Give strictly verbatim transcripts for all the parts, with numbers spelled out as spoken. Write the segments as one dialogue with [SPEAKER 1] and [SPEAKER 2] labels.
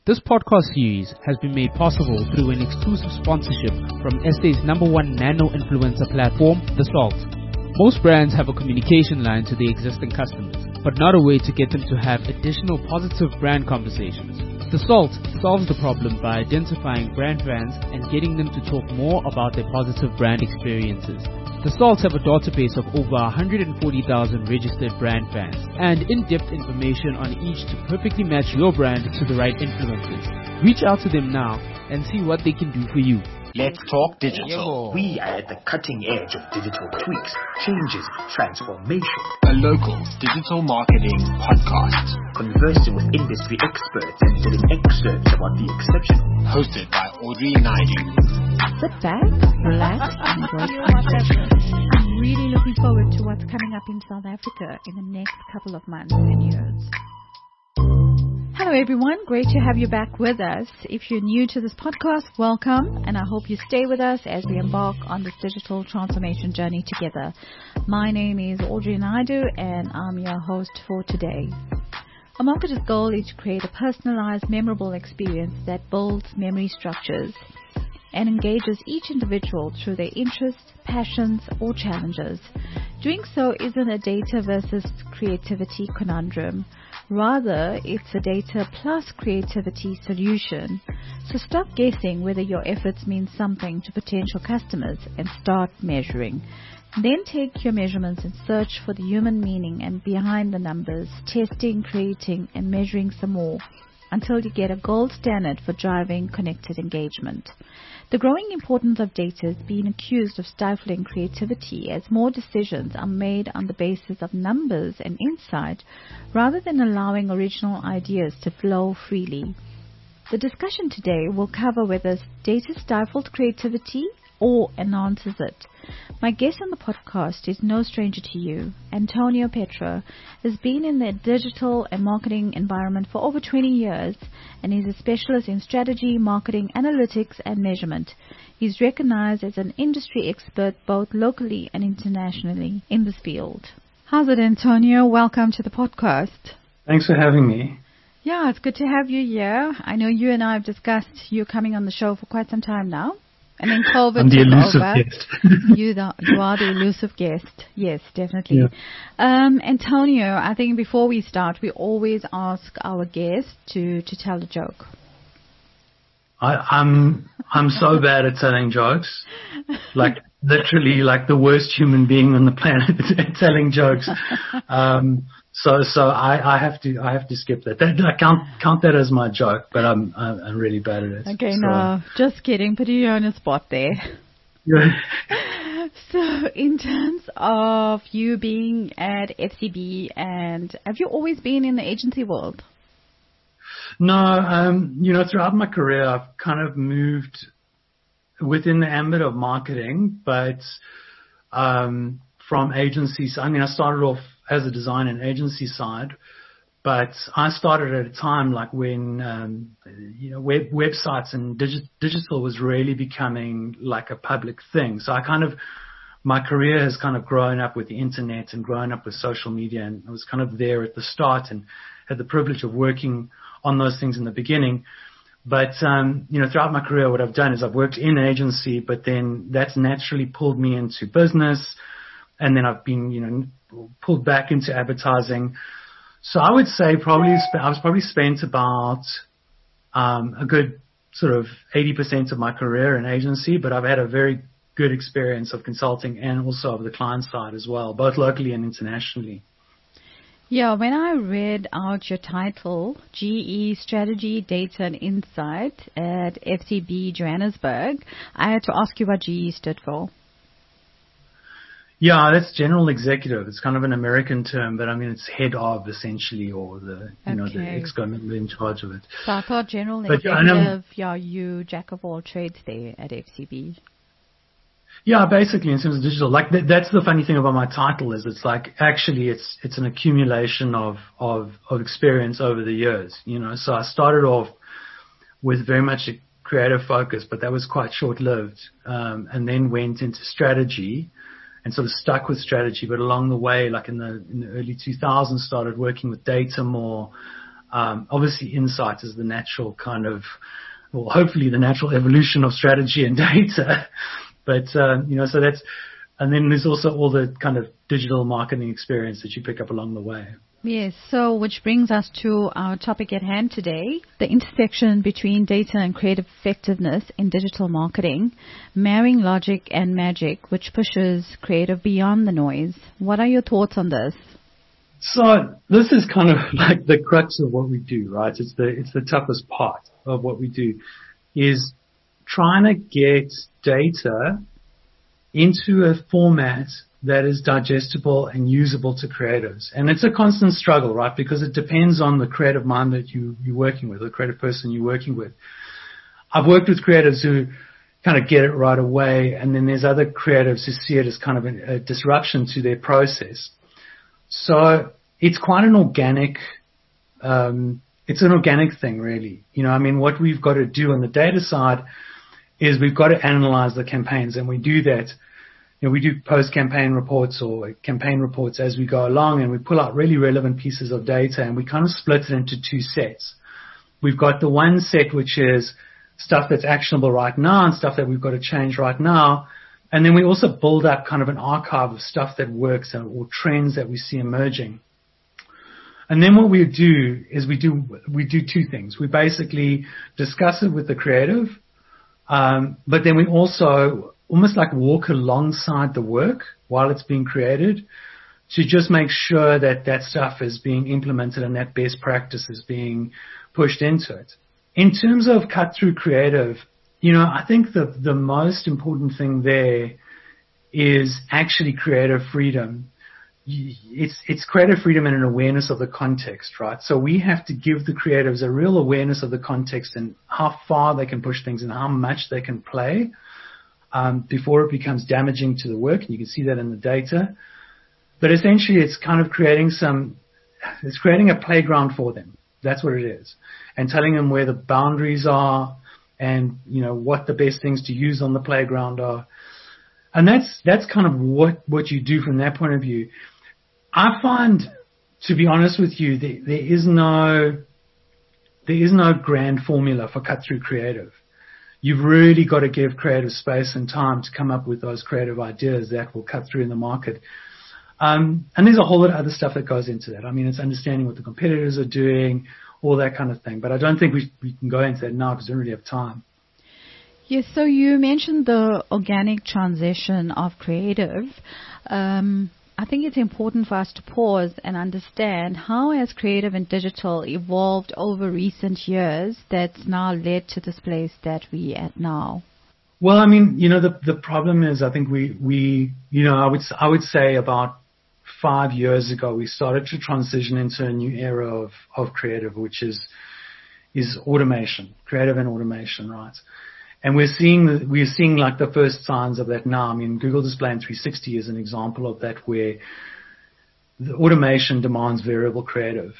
[SPEAKER 1] This podcast series has been made possible through an exclusive sponsorship from S A's number one nano-influencer platform, The Salt. Most brands have a communication line to their existing customers, but not a way to get them to have additional positive brand conversations. The Salt solves the problem by identifying brand fans and getting them to talk more about their positive brand experiences. The Salt have a database of over one hundred forty thousand registered brand fans and in-depth information on each to perfectly match your brand to the right influencers. Reach out to them now and see what they can do for you.
[SPEAKER 2] Let's talk digital. We are at the cutting edge of digital tweaks, changes, transformation.
[SPEAKER 3] A local digital marketing podcast.
[SPEAKER 2] Conversing with industry experts and getting excerpts about the exceptional.
[SPEAKER 3] Hosted by Audrey Naidu.
[SPEAKER 4] Sit back, relax, and enjoy conversation. I'm really looking forward to what's coming up in South Africa in the next couple of months and years. Hello everyone, great to have you back with us. If you're new to this podcast, welcome, and I hope you stay with us as we embark on this digital transformation journey together. My name is Audrey Naidu and I'm your host for today. A marketer's goal is to create a personalized, memorable experience that builds memory structures and engages each individual through their interests, passions, or challenges. Doing so isn't a data versus creativity conundrum. Rather, it's a data plus creativity solution. So stop guessing whether your efforts mean something to potential customers and start measuring. Then take your measurements and search for the human meaning and behind the numbers, testing, creating, and measuring some more until you get a gold standard for driving connected engagement. The growing importance of data is being accused of stifling creativity as more decisions are made on the basis of numbers and insight rather than allowing original ideas to flow freely. The discussion today will cover whether data stifles creativity or enhances it. My guest on the podcast is no stranger to you. Antonio Petra has been in the digital and marketing environment for over twenty years and is a specialist in strategy, marketing, analytics, and measurement. He's recognized as an industry expert both locally and internationally in this field. How's it, Antonio? Welcome to the podcast.
[SPEAKER 5] Thanks for having me.
[SPEAKER 4] Yeah, it's good to have you here. I know you and I have discussed you coming on the show for quite some time now. And then COVID
[SPEAKER 5] I'm the elusive
[SPEAKER 4] over.
[SPEAKER 5] guest.
[SPEAKER 4] you, the, you are the elusive guest. Yes, definitely.
[SPEAKER 5] Yeah.
[SPEAKER 4] Um, Antonio, I think before we start, we always ask our guests to, to tell a joke.
[SPEAKER 5] I, I'm I'm so bad at telling jokes, like literally like the worst human being on the planet at telling jokes. Um, so so I, I have to I have to skip that. that. I can't count that as my joke, but I'm I'm, I'm really bad at it.
[SPEAKER 4] Okay,
[SPEAKER 5] so.
[SPEAKER 4] no, just kidding. Put you on a spot there.
[SPEAKER 5] Yeah.
[SPEAKER 4] So in terms of you being at F C B, and have you always been in the agency world?
[SPEAKER 5] No, um, you know, throughout my career, I've kind of moved within the ambit of marketing, but um, from agencies. I mean, I started off as a design and agency side, but I started at a time like when, um, you know, web, websites and digi- digital was really becoming like a public thing. So I kind of, my career has kind of grown up with the internet and grown up with social media, and I was kind of there at the start and had the privilege of working on those things in the beginning. But, um, you know, throughout my career, what I've done is I've worked in agency, but then that's naturally pulled me into business. And then I've been, you know, pulled back into advertising. So I would say probably, sp- I was probably spent about, um, a good sort of eighty percent of my career in agency, but I've had a very good experience of consulting and also of the client side as well, both locally and internationally.
[SPEAKER 4] Yeah, when I read out your title, G E Strategy, Data and Insight at F C B Johannesburg, I had to ask you what G E stood for.
[SPEAKER 5] Yeah, that's general executive. It's kind of an American term, but I mean, it's head of essentially, or the, you okay. know, the exco in charge of it.
[SPEAKER 4] So I thought general
[SPEAKER 5] but
[SPEAKER 4] executive, yeah, you jack of all trades there at F C B.
[SPEAKER 5] Yeah, basically in terms of digital, like th- that's the funny thing about my title is it's like actually it's it's an accumulation of of of experience over the years, you know. So I started off with very much a creative focus, but that was quite short-lived, um, and then went into strategy and sort of stuck with strategy. But along the way, like in the in the early two thousands, started working with data more. Um, obviously, insight is the natural kind of, well, hopefully the natural evolution of strategy and data. But, uh, you know, so that's, and then there's also all the kind of digital marketing experience that you pick up along the way.
[SPEAKER 4] Yes, so which brings us to our topic at hand today, the intersection between data and creative effectiveness in digital marketing, marrying logic and magic, which pushes creative beyond the noise. What are your thoughts on this?
[SPEAKER 5] So this is kind of like the crux of what we do, right? It's the, it's the toughest part of what we do, is trying to get data into a format that is digestible and usable to creatives. And it's a constant struggle, right? Because it depends on the creative mind that you, you're working with, the creative person you're working with. I've worked with creatives who kind of get it right away, and then there's other creatives who see it as kind of a, a disruption to their process. So it's quite an organic, um, it's an organic thing, really. You know, I mean, what we've got to do on the data side is we've got to analyze the campaigns, and we do that. You know, we do post-campaign reports or campaign reports as we go along, and we pull out really relevant pieces of data, and we kind of split it into two sets. We've got the one set which is stuff that's actionable right now and stuff that we've got to change right now. And then we also build up kind of an archive of stuff that works or trends that we see emerging. And then what we do is we do we do two things. We basically discuss it with the creative, um, but then we also almost like walk alongside the work while it's being created to just make sure that that stuff is being implemented and that best practice is being pushed into it. In terms of cut-through creative, you know, I think the, the most important thing there is actually creative freedom. It's, it's creative freedom and an awareness of the context, right? So we have to give the creatives a real awareness of the context and how far they can push things and how much they can play um, before it becomes damaging to the work. And you can see that in the data. But essentially, it's kind of creating some, it's creating a playground for them. That's what it is. And telling them where the boundaries are and, you know, what the best things to use on the playground are. And that's, that's kind of what, what you do from that point of view. I find, to be honest with you, there, there is no, there is no grand formula for cut through creative. You've really got to give creative space and time to come up with those creative ideas that will cut through in the market. Um, and there's a whole lot of other stuff that goes into that. I mean, it's understanding what the competitors are doing, all that kind of thing. But I don't think we, we can go into that now because we don't really have time.
[SPEAKER 4] Yes, so you mentioned the organic transition of creative. Um, I think it's important for us to pause and understand how has creative and digital evolved over recent years that's now led to this place that we're at now.
[SPEAKER 5] Well, I mean, you know, the the problem is I think we, we you know, I would I would say about five years ago we started to transition into a new era of, of creative, which is is automation, creative and automation, right? And we're seeing the, we're seeing like the first signs of that now. I mean, Google Display in three sixty is an example of that, where the automation demands variable creative.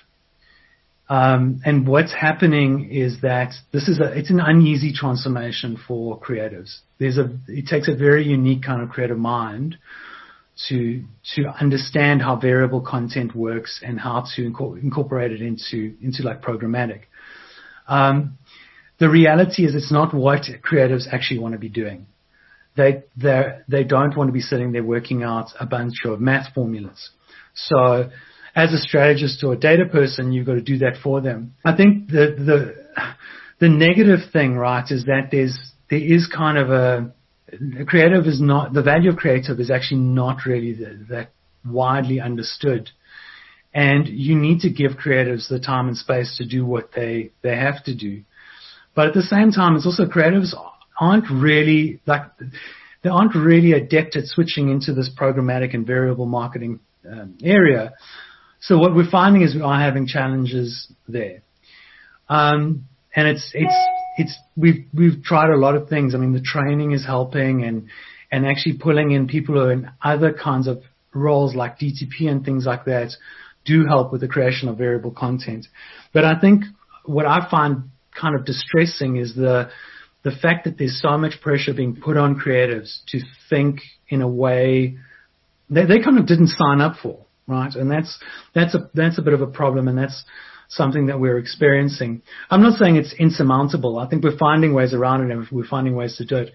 [SPEAKER 5] Um, and what's happening is that this is a it's an uneasy transformation for creatives. There's a it takes a very unique kind of creative mind to to understand how variable content works and how to incorporate, incorporate it into into like programmatic. Um, The reality is it's not what creatives actually want to be doing. They they they don't want to be sitting there working out a bunch of math formulas. So as a strategist or a data person, you've got to do that for them. I think the the the negative thing, right, is that there's there is kind of a creative is not the value of creative is actually not really the, that widely understood. And you need to give creatives the time and space to do what they they have to do. But at the same time, it's also creatives aren't really like they aren't really adept at switching into this programmatic and variable marketing um, area. So what we're finding is we are having challenges there, um, and it's it's it's we've we've tried a lot of things. I mean, the training is helping, and and actually pulling in people who are in other kinds of roles like D T P and things like that do help with the creation of variable content. But I think what I find kind of distressing is the the fact that there's so much pressure being put on creatives to think in a way that they kind of didn't sign up for, right? And that's that's a that's a bit of a problem, and that's something that we're experiencing. I'm not saying it's insurmountable. I think we're finding ways around it and we're finding ways to do it.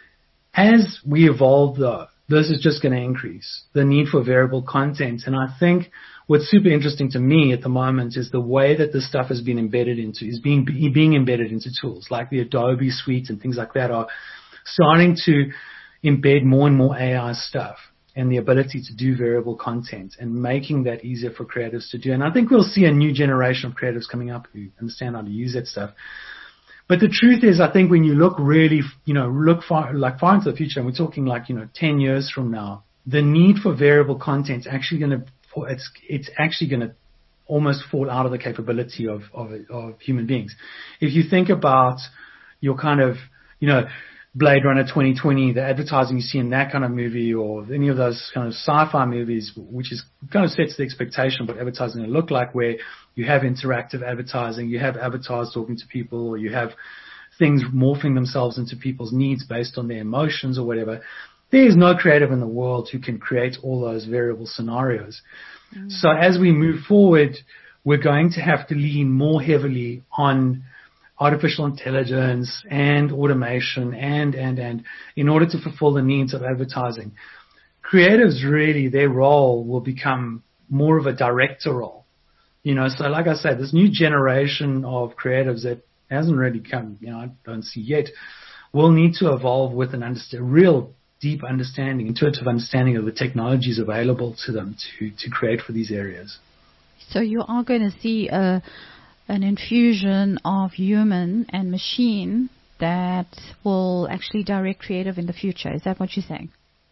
[SPEAKER 5] As we evolve, though, this is just going to increase the need for variable content. And I think what's super interesting to me at the moment is the way that this stuff has been embedded into, is being, being embedded into tools like the Adobe Suite and things like that are starting to embed more and more A I stuff and the ability to do variable content and making that easier for creatives to do. And I think we'll see a new generation of creatives coming up who understand how to use that stuff. But the truth is, I think when you look really, you know, look far, like far into the future, and we're talking like, you know, ten years from now, the need for variable content is actually going to, it's, it's actually going to almost fall out of the capability of, of, of human beings. If you think about your kind of, you know, Blade Runner twenty twenty, the advertising you see in that kind of movie, or any of those kind of sci-fi movies, which is kind of sets the expectation of what advertising will look like, where you have interactive advertising, you have avatars talking to people, or you have things morphing themselves into people's needs based on their emotions or whatever. There is no creative in the world who can create all those variable scenarios. Mm. So as we move forward, we're going to have to lean more heavily on artificial intelligence and automation and, and, and in order to fulfill the needs of advertising. Creatives really, their role will become more of a director role. You know, so like I said, this new generation of creatives that hasn't really come, you know, I don't see yet, will need to evolve with an understand, real deep understanding, intuitive understanding of the technologies available to them to, to create for these areas.
[SPEAKER 4] So you are going to see a an infusion of human and machine that will actually direct creative in the future. Is that what you're saying?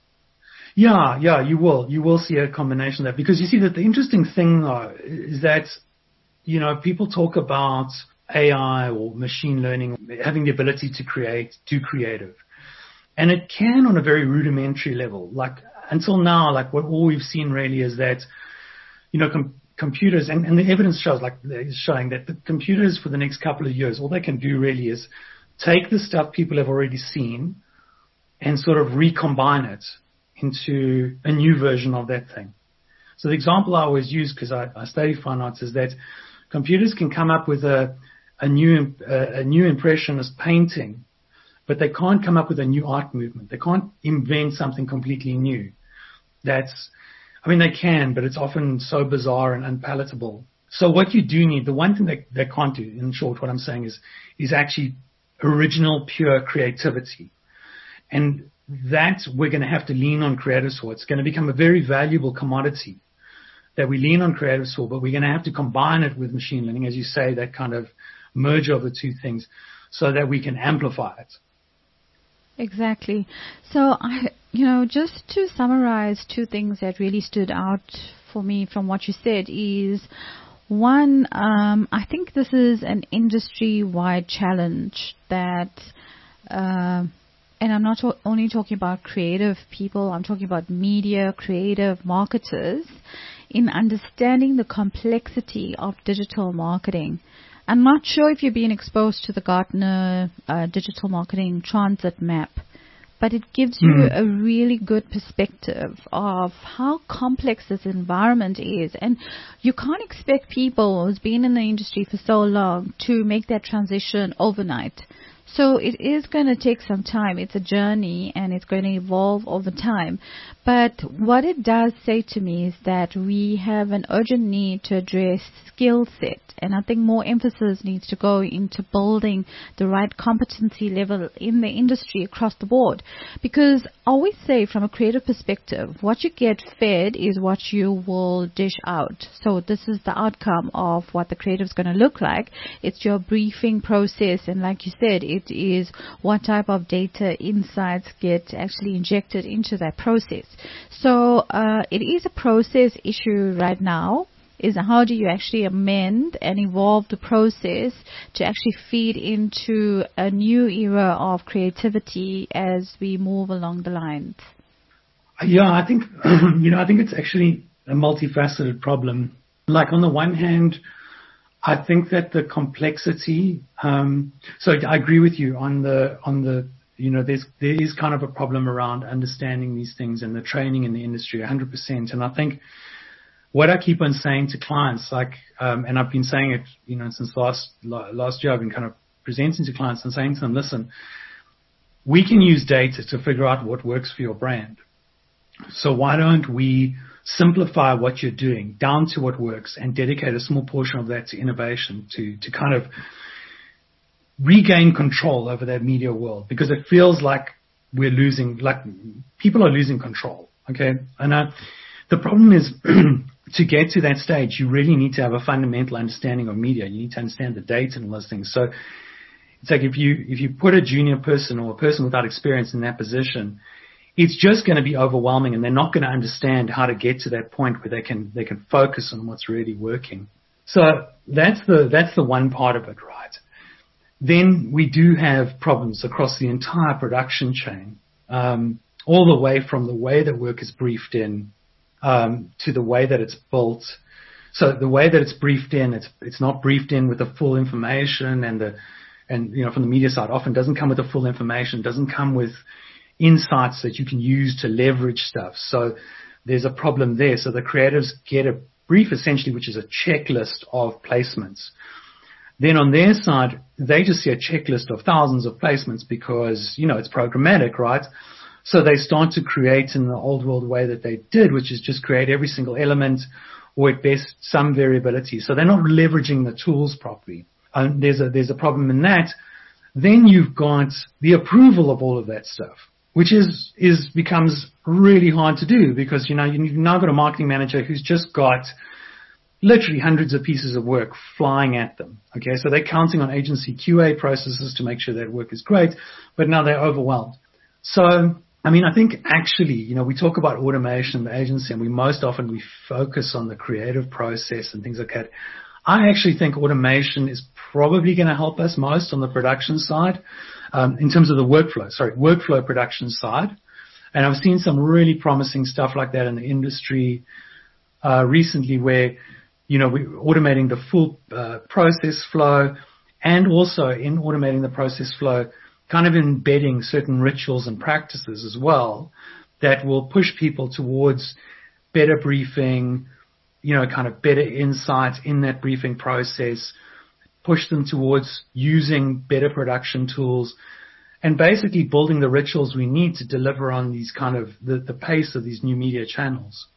[SPEAKER 5] Yeah, yeah, you will. You will see a combination of that. Because you see that the interesting thing, though, is that, you know, people talk about A I or machine learning having the ability to create, do creative. And it can on a very rudimentary level. Like, until now, like, what all we've seen really is that, you know, com- computers, and, and the evidence shows, like, is showing that the computers for the next couple of years, all they can do really is take the stuff people have already seen and sort of recombine it into a new version of that thing. So the example I always use, because I, I study fine arts, is that computers can come up with a, a new a, a new impressionist painting, but they can't come up with a new art movement. They can't invent something completely new. That's I mean, they can, but it's often so bizarre and unpalatable. So what you do need, the one thing they, they can't do, in short, what I'm saying is, is actually original, pure creativity. And that we're going to have to lean on creatives for. It's going to become a very valuable commodity that we lean on creatives for, but we're going to have to combine it with machine learning, as you say, that kind of merger of the two things, so that we can amplify it.
[SPEAKER 4] Exactly. So, I, you know, just to summarize two things that really stood out for me from what you said is, one, um, I think this is an industry-wide challenge that, uh, and I'm not to- only talking about creative people, I'm talking about media, creative marketers, in understanding the complexity of digital marketing. I'm not sure if you've been exposed to the Gartner uh, Digital Marketing Transit Map, but it gives you mm. a really good perspective of how complex this environment is. And you can't expect people who's been in the industry for so long to make that transition overnight. So it is going to take some time. It's a journey and it's going to evolve over time. But what it does say to me is that we have an urgent need to address skill set. And I think more emphasis needs to go into building the right competency level in the industry across the board. Because I always say from a creative perspective, what you get fed is what you will dish out. So this is the outcome of what the creative is going to look like. It's your briefing process. And like you said, it is what type of data insights get actually injected into that process. So uh, it is a process issue right now. Is how do you actually amend and evolve the process to actually feed into a new era of creativity as we move along the lines?
[SPEAKER 5] Yeah, I think, you know, I think it's actually a multifaceted problem. Like on the one hand, I think that the complexity, um, so I agree with you on the, on the, you know, there's, there is kind of a problem around understanding these things and the training in the industry one hundred percent. And I think what I keep on saying to clients, like, um, and I've been saying it, you know, since last last year, I've been kind of presenting to clients and saying to them, listen, we can use data to figure out what works for your brand. So why don't we simplify what you're doing down to what works and dedicate a small portion of that to innovation, to to kind of regain control over that media world, because it feels like we're losing, like people are losing control. Okay. And uh, the problem is to get to that stage, you really need to have a fundamental understanding of media. You need to understand the data and all those things. So it's like if you, if you put a junior person or a person without experience in that position, it's just going to be overwhelming, and they're not going to understand how to get to that point where they can, they can focus on what's really working. So that's the, that's the one part of it, right? Then we do have problems across the entire production chain, um, all the way from the way that work is briefed in, um, to the way that it's built. So the way that it's briefed in, it's, it's not briefed in with the full information, and the, and, you know, from the media side, often doesn't come with the full information, doesn't come with insights that you can use to leverage stuff. So there's a problem there. So the creatives get a brief essentially, which is a checklist of placements. Then on their side, they just see a checklist of thousands of placements because, you know, it's programmatic, right? So they start to create in the old world way that they did, which is just create every single element, or at best some variability. So they're not leveraging the tools properly. And there's a, there's a problem in that. Then you've got the approval of all of that stuff, which is, is becomes really hard to do because, you know, you've now got a marketing manager who's just got literally hundreds of pieces of work flying at them. Okay, so they're counting on agency Q A processes to make sure that work is great, but now they're overwhelmed. So, I mean, I think actually, you know, we talk about automation in the agency, and we most often we focus on the creative process and things like that. I actually think automation is probably going to help us most on the production side, um, in terms of the workflow, sorry, workflow production side. And I've seen some really promising stuff like that in the industry, uh, recently where, you know, we're automating the full uh, process flow, and also in automating the process flow, kind of embedding certain rituals and practices as well that will push people towards better briefing, you know, kind of better insight in that briefing process, push them towards using better production tools, and basically building the rituals we need to deliver on these kind of the, the pace of these new media channels.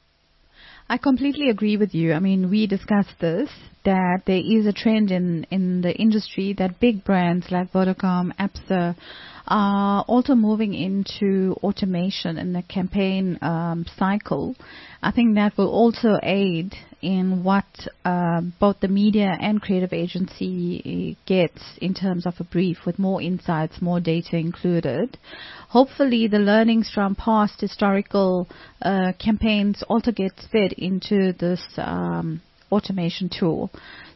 [SPEAKER 4] I completely agree with you. I mean, we discussed this, that there is a trend in, in the industry that big brands like Vodacom, Absa are also moving into automation in the campaign um, cycle. I think that will also aid in what uh, both the media and creative agency gets in terms of a brief, with more insights, more data included. Hopefully the learnings from past historical uh, campaigns also get fed into this um, automation tool.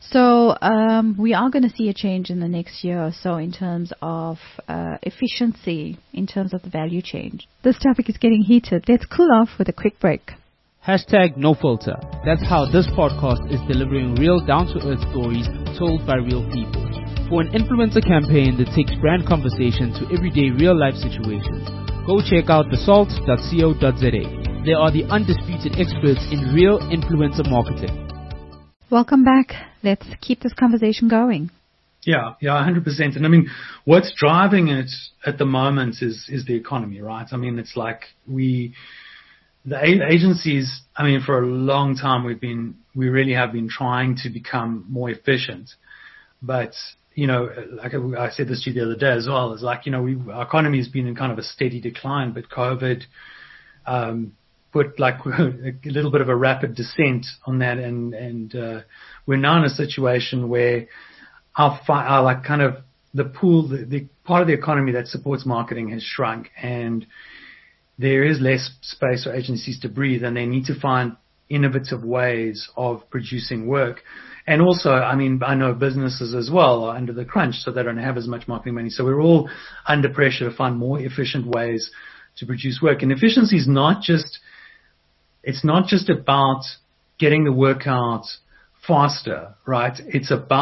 [SPEAKER 4] So um, we are going to see a change in the next year or so in terms of uh, efficiency, in terms of the value chain. This topic is getting heated. Let's cool off with a quick break.
[SPEAKER 1] Hashtag no filter. That's how this podcast is delivering real down-to-earth stories told by real people. For an influencer campaign that takes brand conversation to everyday real-life situations, go check out the salt dot co dot za. They are the undisputed experts in real influencer marketing.
[SPEAKER 4] Welcome back. Let's keep this conversation going.
[SPEAKER 5] Yeah, yeah, one hundred percent. And I mean, what's driving it at the moment is, is the economy, right? I mean, it's like we, the agencies, I mean, for a long time we've been, we really have been trying to become more efficient. But, you know, like I said this to you the other day as well, is like, you know, we, our economy has been in kind of a steady decline, but COVID, um, put like a little bit of a rapid descent on that, and and uh, we're now in a situation where our, fi- our like kind of the pool, the, the part of the economy that supports marketing has shrunk, and there is less space for agencies to breathe, and they need to find innovative ways of producing work. And also, I mean, I know businesses as well are under the crunch, so they don't have as much marketing money. So we're all under pressure to find more efficient ways to produce work. And efficiency is not just It's not just about getting the work out faster, right? It's about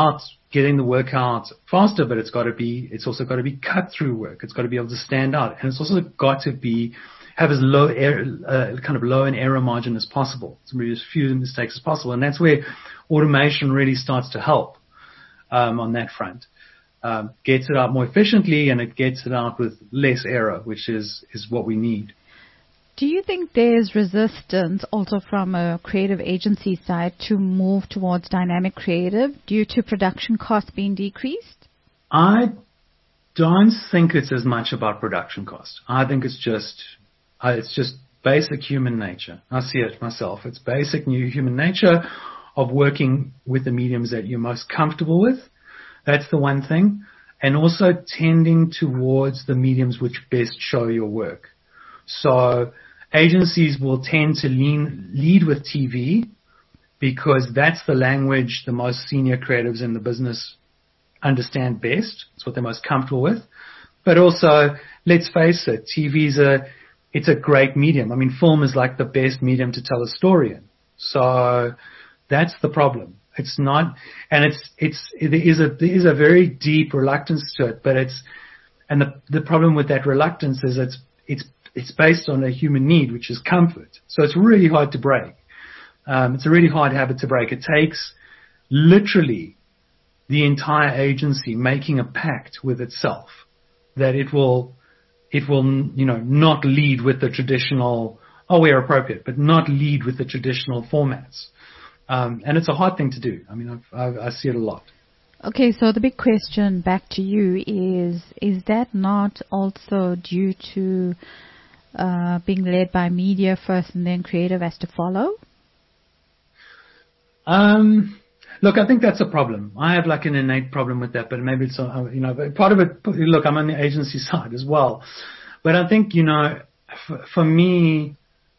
[SPEAKER 5] getting the work out faster, but it's got to be, it's also got to be cut through work. It's got to be able to stand out. And it's also got to be, have as low error, uh, kind of low an error margin as possible. So maybe as few mistakes as possible. And that's where automation really starts to help, um, on that front. Um, gets it out more efficiently, and it gets it out with less error, which is, is what we need.
[SPEAKER 4] Do you think there's resistance also from a creative agency side to move towards dynamic creative due to production costs being decreased?
[SPEAKER 5] I don't think it's as much about production cost. I think it's just, uh, it's just basic human nature. I see it myself. It's basic new human nature of working with the mediums that you're most comfortable with. That's the one thing. And also tending towards the mediums which best show your work. So agencies will tend to lean, lead with T V because that's the language the most senior creatives in the business understand best. It's what they're most comfortable with. But also, let's face it, T V's a, it's a great medium. I mean, film is like the best medium to tell a story in. So that's the problem. It's not, and it's, it's, there is a, there is a very deep reluctance to it, but it's, and the, the problem with that reluctance is it's, it's, it's based on a human need, which is comfort. So it's really hard to break. Um, it's a really hard habit to break. It takes literally the entire agency making a pact with itself that it will, it will, you know, not lead with the traditional, oh, we're appropriate, but not lead with the traditional formats. Um, and it's a hard thing to do. I mean, I've, I've, I see it a lot.
[SPEAKER 4] Okay, so the big question back to you is, is that not also due to uh, being led by media first and then creative has to follow?
[SPEAKER 5] Um, look, I think that's a problem. I have like an innate problem with that, but maybe it's, uh, you know, part of it, look, I'm on the agency side as well. But I think, you know, for, for me,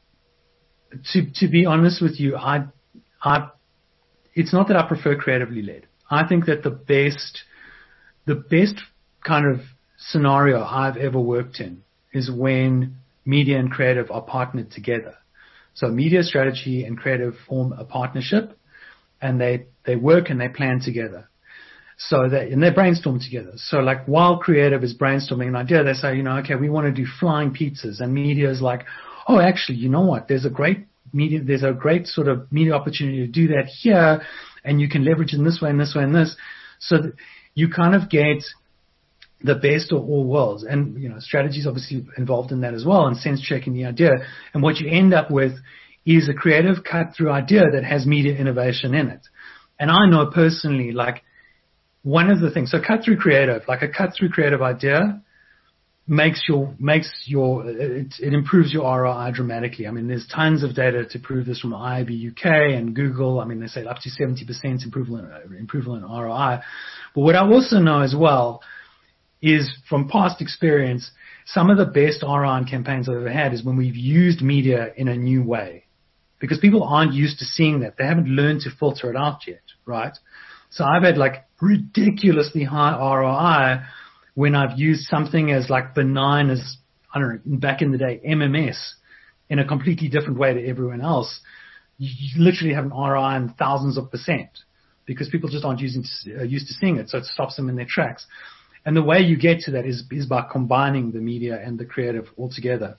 [SPEAKER 5] to, to be honest with you, I, I, it's not that I prefer creatively led. I think that the best, the best kind of scenario I've ever worked in is when media and creative are partnered together. So media strategy and creative form a partnership, and they, they work and they plan together. So that, and they brainstorm together. So like while creative is brainstorming an idea, they say, you know, okay, we want to do flying pizzas, and media is like, oh, actually, you know what? There's a great media, there's a great sort of media opportunity to do that here, and you can leverage it in this way and this way and this. So that you kind of get the best of all worlds. And, you know, strategy is obviously involved in that as well, and sense checking the idea. And what you end up with is a creative cut through idea that has media innovation in it. And I know personally, like, one of the things, so cut through creative, like a cut through creative idea makes your, makes your, it, it improves your R O I dramatically. I mean, there's tons of data to prove this from I B U K and Google. I mean, they say up to seventy percent improvement, improvement in R O I. But what I also know as well is from past experience, some of the best R O I campaigns I've ever had is when we've used media in a new way, because people aren't used to seeing that. They haven't learned to filter it out yet, right? So I've had like ridiculously high R O I when I've used something as like benign as, I don't know, back in the day, M M S in a completely different way to everyone else. You, you literally have an R O I in thousands of percent because people just aren't using, uh, used to seeing it. So it stops them in their tracks. And the way you get to that is, is by combining the media and the creative all together.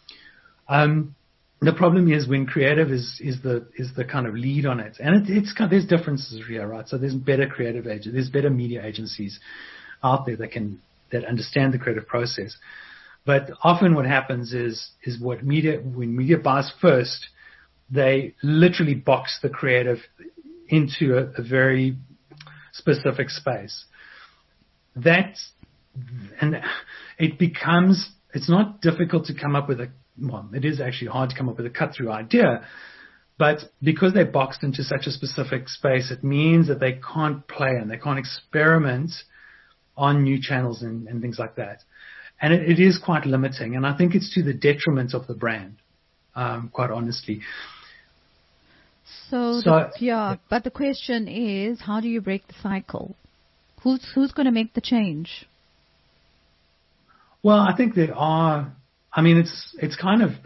[SPEAKER 5] Um, the problem is when creative is, is the, is the kind of lead on it. And it, it's kind of, there's differences here, right? So there's better creative agents, there's better media agencies out there that can, that understand the creative process. But often what happens is, is what media, when media buys first, they literally box the creative into a, a very specific space. That's, and it becomes, it's not difficult to come up with a, well, it is actually hard to come up with a cut-through idea, but because they're boxed into such a specific space, it means that they can't play and they can't experiment on new channels and, and things like that. And it, it is quite limiting, and I think it's to the detriment of the brand, um, quite honestly.
[SPEAKER 4] So,
[SPEAKER 5] so
[SPEAKER 4] the, yeah, but the question is, how do you break the cycle? Who's who's going to make the change?
[SPEAKER 5] Well, I think there are. I mean, it's it's kind of.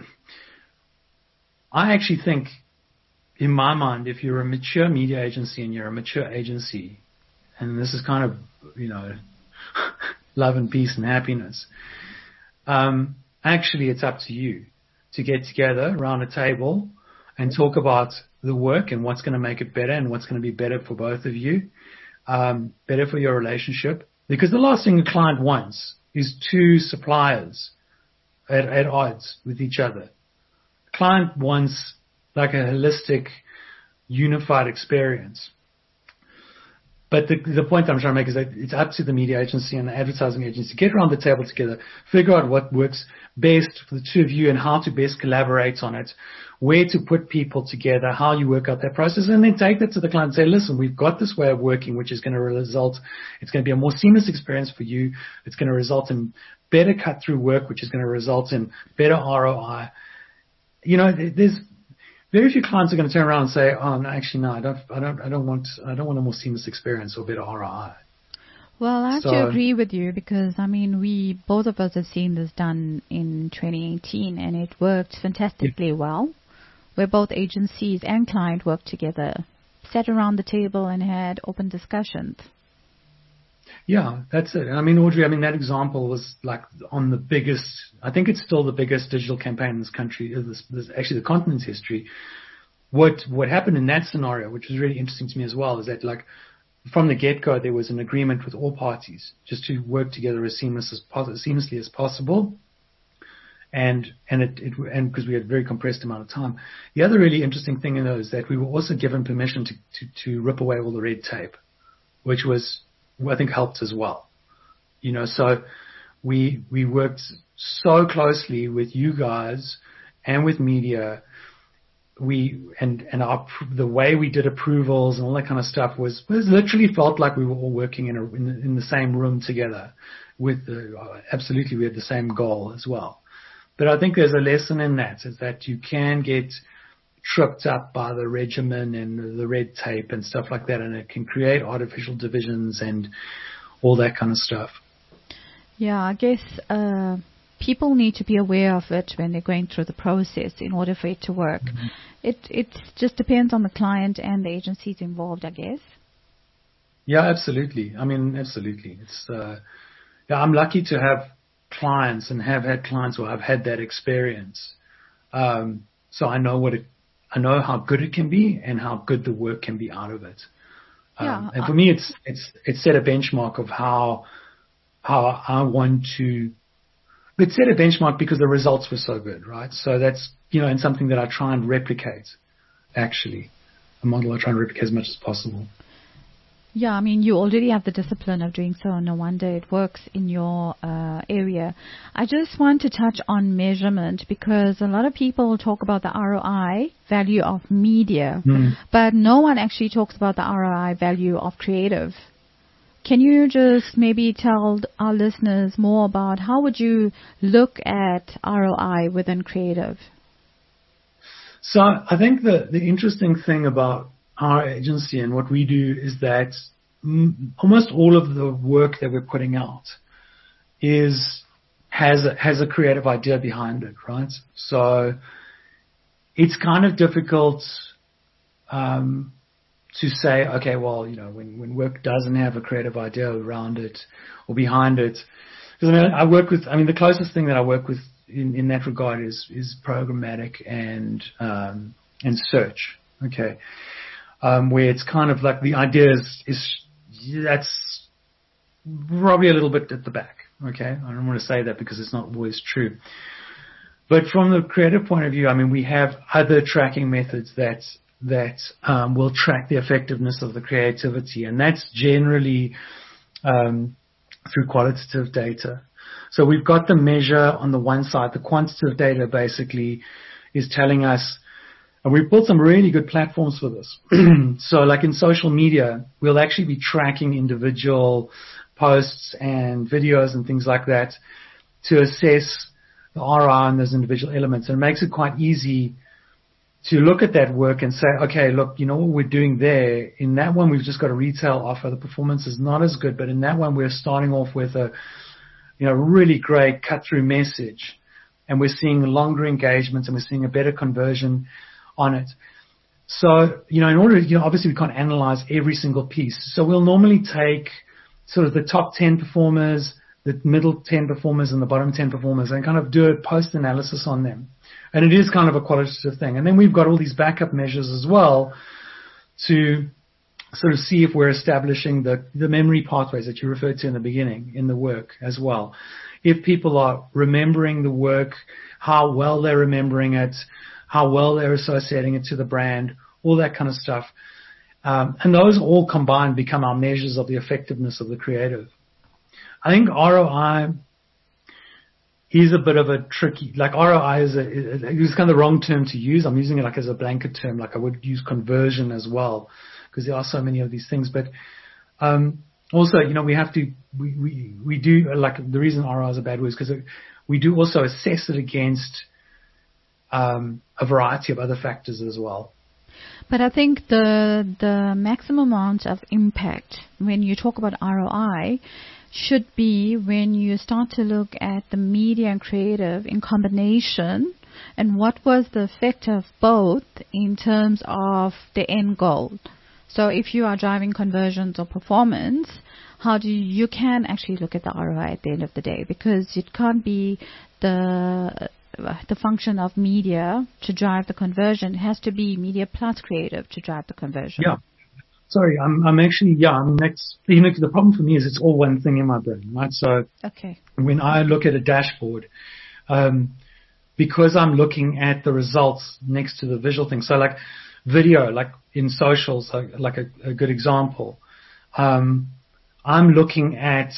[SPEAKER 5] I actually think, in my mind, if you're a mature media agency and you're a mature agency, and this is kind of, you know, love and peace and happiness. Um, actually, it's up to you to get together around a table and talk about the work and what's going to make it better and what's going to be better for both of you, um, better for your relationship. Because the last thing a client wants is two suppliers at, at odds with each other. The client wants like a holistic, unified experience. But the, the point I'm trying to make is that it's up to the media agency and the advertising agency to get around the table together, figure out what works best for the two of you and how to best collaborate on it, where to put people together, how you work out that process, and then take that to the client and say, listen, we've got this way of working, which is going to result, it's going to be a more seamless experience for you. It's going to result in better cut through work, which is going to result in better R O I. You know, there's very few clients are going to turn around and say, "Oh, no, actually, no, I don't, I don't, I don't want, I don't want a more seamless experience or better R O I."
[SPEAKER 4] Well, I have
[SPEAKER 5] so,
[SPEAKER 4] to agree with you because I mean, we both of us have seen this done in twenty eighteen, and it worked fantastically yeah. well, where both agencies and client worked together, sat around the table, and had open discussions.
[SPEAKER 5] Yeah, that's it. I mean, Audrey, I mean, that example was like on the biggest, I think it's still the biggest digital campaign in this country, this, this, actually the continent's history. What, what happened in that scenario, which was really interesting to me as well, is that like from the get-go, there was an agreement with all parties just to work together as seamless as seamlessly as possible. And, and it, it, and because we had a very compressed amount of time. The other really interesting thing, you know, is that we were also given permission to, to, to rip away all the red tape, which was, I think helped as well. You know, so we, we worked so closely with you guys and with media. We, and, and our, the way we did approvals and all that kind of stuff was, was literally felt like we were all working in a, in the, in the same room together with the, absolutely we had the same goal as well. But I think there's a lesson in that, is that you can get tripped up by the regimen and the red tape and stuff like that, and it can create artificial divisions and all that kind of stuff.
[SPEAKER 4] Yeah, I guess uh, people need to be aware of it when they're going through the process in order for it to work. Mm-hmm. It it just depends on the client and the agencies involved, I guess.
[SPEAKER 5] Yeah, absolutely. I mean, absolutely. It's uh, yeah, I'm lucky to have clients and have had clients where I've had that experience. Um, so I know what it I know how good it can be and how good the work can be out of it. Um, yeah, and for me, it's it's it's set a benchmark of how how I want to. It set a benchmark because the results were so good, right? So that's you know, and something that I try and replicate. Actually, a model I try and replicate as much as possible.
[SPEAKER 4] Yeah, I mean, you already have the discipline of doing so. No wonder it works in your uh, area. I just want to touch on measurement because a lot of people talk about the R O I value of media, mm. but no one actually talks about the R O I value of creative. Can you just maybe tell our listeners more about how would you look at R O I within creative?
[SPEAKER 5] So I think the, the interesting thing about our agency and what we do is that m- almost all of the work that we're putting out is has a, has a creative idea behind it, right? So it's kind of difficult um, to say, okay, well, you know, when, when work doesn't have a creative idea around it or behind it, because I mean, I work with, I mean, the closest thing that I work with in, in that regard is is programmatic and um, and search, okay. Um, where it's kind of like the idea is, is that's probably a little bit at the back. Okay. I don't want to say that because it's not always true. But from the creative point of view, I mean, we have other tracking methods that, that, um, will track the effectiveness of the creativity. And that's generally, um, through qualitative data. So we've got the measure on the one side. The quantitative data basically is telling us. And we've built some really good platforms for this. So like in social media, we'll actually be tracking individual posts and videos and things like that to assess the R O I on those individual elements. And it makes it quite easy to look at that work and say, okay, look, you know what we're doing there? In that one, we've just got a retail offer. The performance is not as good. But in that one, we're starting off with a, you know, really great cut-through message. And we're seeing longer engagements and we're seeing a better conversion on it. So, you know, in order, you know, obviously we can't analyze every single piece. So we'll normally take sort of the top ten performers, the middle ten performers and the bottom ten performers and kind of do a post-analysis on them. And it is kind of a qualitative thing. And then we've got all these backup measures as well to sort of see if we're establishing the, the memory pathways that you referred to in the beginning in the work as well. If people are remembering the work, how well they're remembering it, how well they're associating it to the brand, all that kind of stuff. Um, and those all combined become our measures of the effectiveness of the creative. I think R O I is a bit of a tricky, like R O I is a, is kind of the wrong term to use. I'm using it like as a blanket term, like I would use conversion as well, because there are so many of these things. But um, also, you know, we have to, we, we, we do, like the reason R O I is a bad word is because we do also assess it against um, a variety of other factors as well.
[SPEAKER 4] But I think the the maximum amount of impact when you talk about R O I should be when you start to look at the media and creative in combination and what was the effect of both in terms of the end goal. So if you are driving conversions or performance, how do you, you can actually look at the R O I at the end of the day, because it can't be the the function of media to drive the conversion. It has to be media plus creative to drive the conversion.
[SPEAKER 5] Yeah. Sorry, I'm, I'm actually, yeah, I mean, that's, you know, the problem for me is it's all one thing in my brain, right? So
[SPEAKER 4] okay.
[SPEAKER 5] When I look at a dashboard, um, because I'm looking at the results next to the visual thing. So like video, like in socials, like, like a, a good example, um, I'm looking at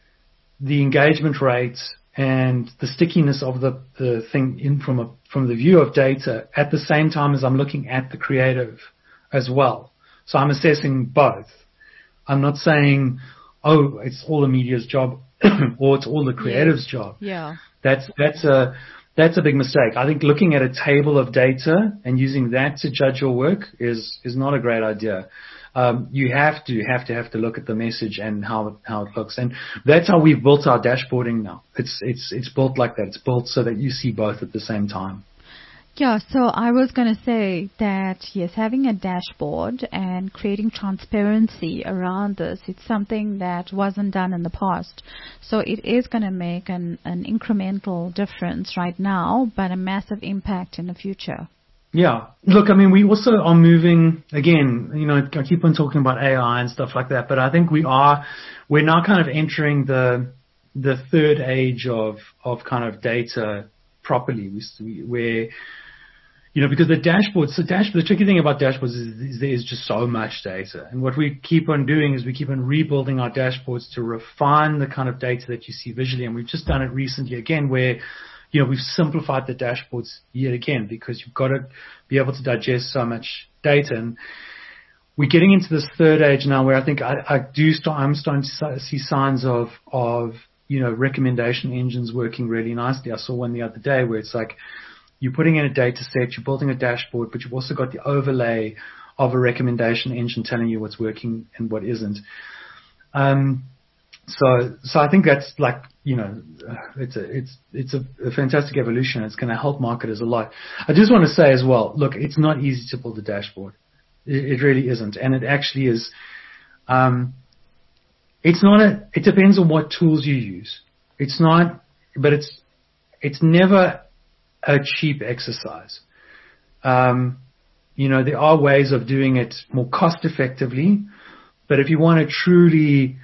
[SPEAKER 5] the engagement rates and the stickiness of the, the thing in from a, from the view of data at the same time as I'm looking at the creative as well. So I'm assessing both. I'm not saying, oh, it's all the media's job or it's all the creative's
[SPEAKER 4] yeah.
[SPEAKER 5] job.
[SPEAKER 4] Yeah.
[SPEAKER 5] That's, that's a, that's a big mistake. I think looking at a table of data and using that to judge your work is, is not a great idea. Um, you have to, have to, have to look at the message and how it, how it looks. And that's how we've built our dashboarding now. It's, it's, it's built like that. It's built so that you see both at the same time.
[SPEAKER 4] Yeah, so I was going to say that, yes, having a dashboard and creating transparency around this, it's something that wasn't done in the past. So it is going to make an, an incremental difference right now, but a massive impact in the future.
[SPEAKER 5] Yeah. Look, I mean, we also are moving, again, you know, I keep on talking about A I and stuff like that, but I think we are, we're now kind of entering the, the third age of, of kind of data properly, we, where, you know, because the dashboards, the dashboard, the tricky thing about dashboards is, is there's just so much data. And what we keep on doing is we keep on rebuilding our dashboards to refine the kind of data that you see visually. And we've just done it recently again where, you know, we've simplified the dashboards yet again because you've got to be able to digest so much data. And we're getting into this third age now where I think I, I do start, I'm starting to see signs of, of, you know, recommendation engines working really nicely. I saw one the other day where it's like, you're putting in a data set, you're building a dashboard, but you've also got the overlay of a recommendation engine telling you what's working and what isn't. Um, so, so I think that's like, you know, it's a, it's, it's a, a fantastic evolution. It's going to help marketers a lot. I just want to say as well, look, it's not easy to build a dashboard. It, it really isn't. And it actually is, um, it's not a, it depends on what tools you use. It's not, but it's, it's never a cheap exercise. Um, you know, there are ways of doing it more cost effectively, but if you want a truly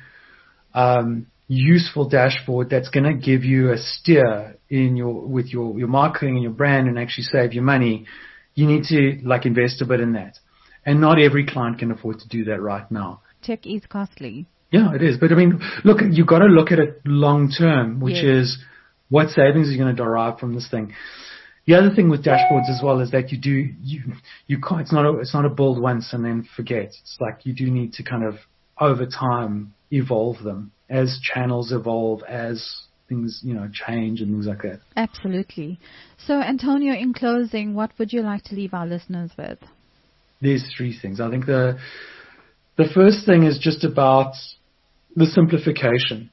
[SPEAKER 5] um, useful dashboard that's going to give you a steer in your with your, your marketing and your brand and actually save you money, you need to like invest a bit in that. And not every client can afford to do that right now.
[SPEAKER 4] Tech is costly.
[SPEAKER 5] Yeah, it is. But I mean, look, you've got to look at it long term, which yes. is what savings are you going to derive from this thing. The other thing with dashboards as well is that you do, you, you can't, it's not a, it's not a build once and then forget. It's like you do need to kind of over time evolve them as channels evolve, as things, you know, change and things like that.
[SPEAKER 4] Absolutely. So Antonio, in closing, what would you like to leave our listeners with?
[SPEAKER 5] There's three things. I think the, the first thing is just about the simplification.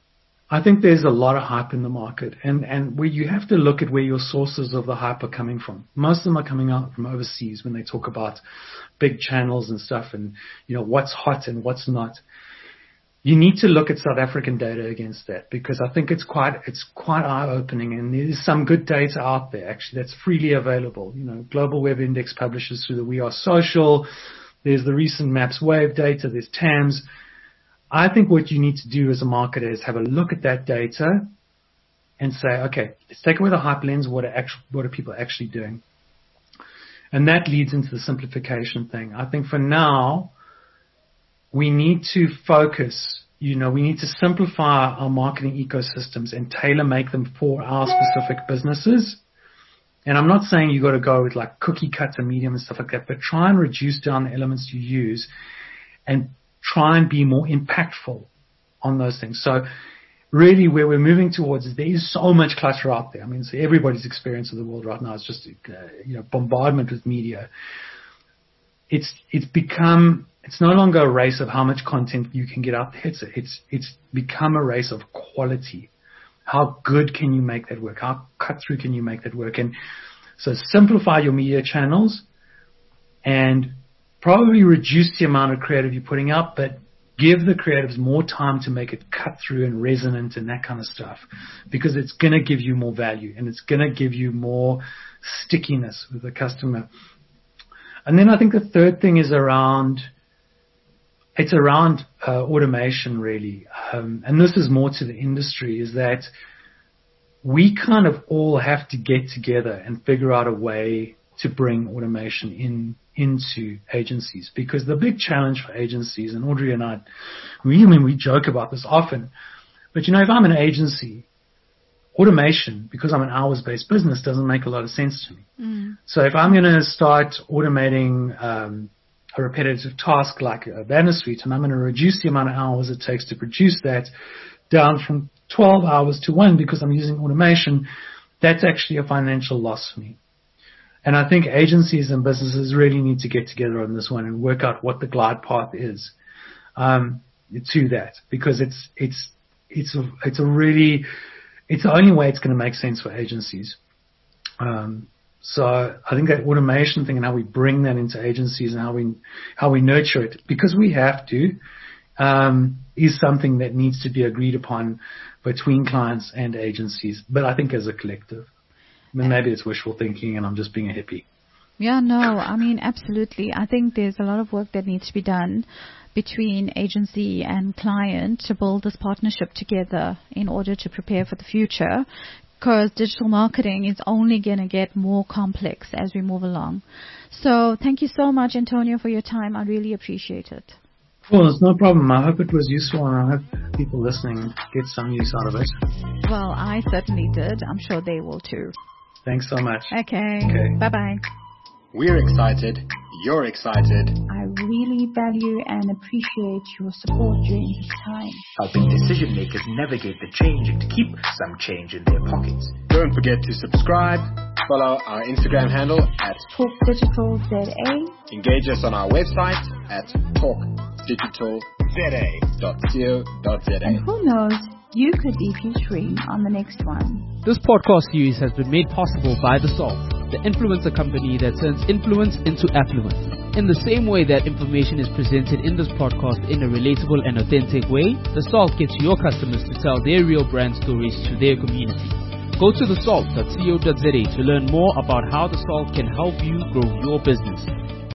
[SPEAKER 5] I think there's a lot of hype in the market, and, and where you have to look at where your sources of the hype are coming from. Most of them are coming out from overseas when they talk about big channels and stuff and, you know, what's hot and what's not. You need to look at South African data against that, because I think it's quite, it's quite eye-opening, and there's some good data out there actually that's freely available. You know, Global Web Index publishes through the We Are Social. There's the recent Maps Wave data. There's T A M S. I think what you need to do as a marketer is have a look at that data and say, okay, let's take away the hype lens. What are actual, what are people actually doing? And that leads into the simplification thing. I think for now, we need to focus, you know, we need to simplify our marketing ecosystems and tailor make them for our specific businesses. And I'm not saying you got to go with like cookie cutter and medium and stuff like that, but try and reduce down the elements you use and try and be more impactful on those things. So really where we're moving towards is there is so much clutter out there. I mean, so everybody's experience of the world right now is just, uh, you know, bombardment with media. It's, it's become, it's no longer a race of how much content you can get out there. It's, it's, it's become a race of quality. How good can you make that work? How cut through can you make that work? And so simplify your media channels and probably reduce the amount of creative you're putting out, but give the creatives more time to make it cut through and resonant and that kind of stuff, because it's going to give you more value and it's going to give you more stickiness with the customer. And then I think the third thing is around, it's around uh, automation really. Um, and this is more to the industry, is that we kind of all have to get together and figure out a way to bring automation in into agencies, because the big challenge for agencies, and Audrey and I, we, I mean, we joke about this often, but you know, if I'm an agency, automation, because I'm an hours-based business, doesn't make a lot of sense to me. Mm. So if I'm going to start automating um, a repetitive task like a banner suite, and I'm going to reduce the amount of hours it takes to produce that down from twelve hours to one because I'm using automation, that's actually a financial loss for me. And I think agencies and businesses really need to get together on this one and work out what the glide path is um, to that, because it's it's it's a, it's a really it's the only way it's going to make sense for agencies. Um, so I think that automation thing and how we bring that into agencies and how we how we nurture it, because we have to, um, is something that needs to be agreed upon between clients and agencies. But I think as a collective. I mean, maybe it's wishful thinking and I'm just being a hippie.
[SPEAKER 4] Yeah, no, I mean, absolutely. I think there's a lot of work that needs to be done between agency and client to build this partnership together in order to prepare for the future, because digital marketing is only going to get more complex as we move along. So thank you so much, Antonio, for your time. I really appreciate it.
[SPEAKER 5] Well, it's no problem. I hope it was useful, and I hope people listening get some use out of it.
[SPEAKER 4] Well, I certainly did. I'm sure they will too.
[SPEAKER 5] Thanks so much.
[SPEAKER 4] Okay.
[SPEAKER 5] Okay.
[SPEAKER 4] Bye-bye.
[SPEAKER 3] We're excited. You're excited.
[SPEAKER 4] I really value and appreciate your support during this time.
[SPEAKER 2] Helping decision makers navigate the change and to keep some change in their pockets.
[SPEAKER 3] Don't forget to subscribe. Follow our Instagram handle at
[SPEAKER 4] Talk Digital Z A.
[SPEAKER 3] Engage us on our website at talk digital z a dot co dot z a.
[SPEAKER 4] And who knows, you could be featuring on the next one.
[SPEAKER 1] This podcast series has been made possible by The Salt, the influencer company that turns influence into affluence. In the same way that information is presented in this podcast in a relatable and authentic way, The Salt gets your customers to tell their real brand stories to their community. Go to the salt dot co dot z a to learn more about how The Salt can help you grow your business.